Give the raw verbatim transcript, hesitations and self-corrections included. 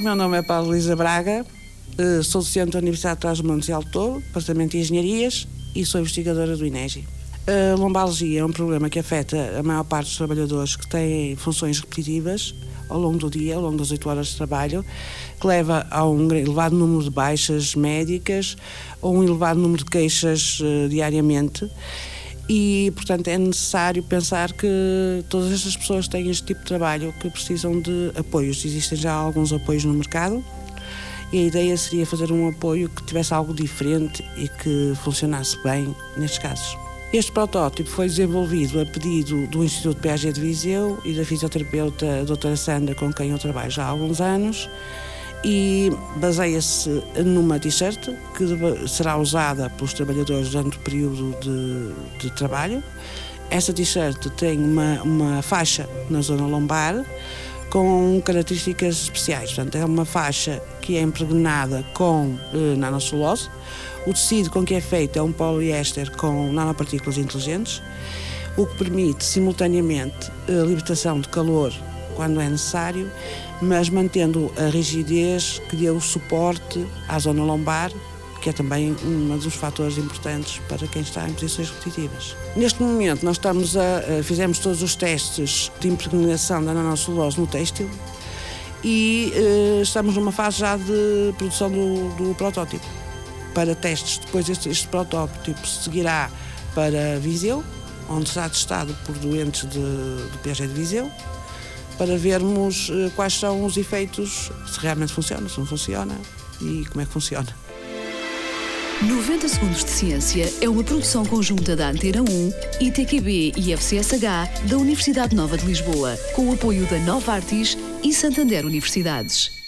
O meu nome é Paula Elisa Braga, sou docente da Universidade de Trás-os-Montes e Alto Douro, Departamento de Engenharias, e sou investigadora do INEGI. A lombalgia é um problema que afeta a maior parte dos trabalhadores que têm funções repetitivas ao longo do dia, ao longo das oito horas de trabalho, que leva a um elevado número de baixas médicas ou um elevado número de queixas uh, diariamente. E, portanto, é necessário pensar que todas estas pessoas têm este tipo de trabalho que precisam de apoios. Existem já alguns apoios no mercado e a ideia seria fazer um apoio que tivesse algo diferente e que funcionasse bem nestes casos. Este protótipo foi desenvolvido a pedido do Instituto P A G de Viseu e da fisioterapeuta a doutora Sandra, com quem eu trabalho já há alguns anos, e baseia-se numa t-shirt que será usada pelos trabalhadores durante o período de, de trabalho. Essa t-shirt tem uma, uma faixa na zona lombar com características especiais. Portanto, é uma faixa que é impregnada com eh, nanocelulose. O tecido com que é feito é um poliéster com nanopartículas inteligentes, o que permite simultaneamente a libertação de calor quando é necessário, mas mantendo a rigidez que dê o suporte à zona lombar, que é também um dos fatores importantes para quem está em posições repetitivas. Neste momento nós estamos a, fizemos todos os testes de impregnação da nanocelulose no têxtil e eh, estamos numa fase já de produção do, do protótipo para testes. Depois este, este protótipo seguirá para Viseu, onde será testado por doentes de, do P A G de Viseu, para vermos eh, quais são os efeitos, se realmente funciona, se não funciona e como é que funciona. noventa Segundos de Ciência é uma produção conjunta da Antena um, I T Q B e F C S H da Universidade Nova de Lisboa, com o apoio da Nova Artis e Santander Universidades.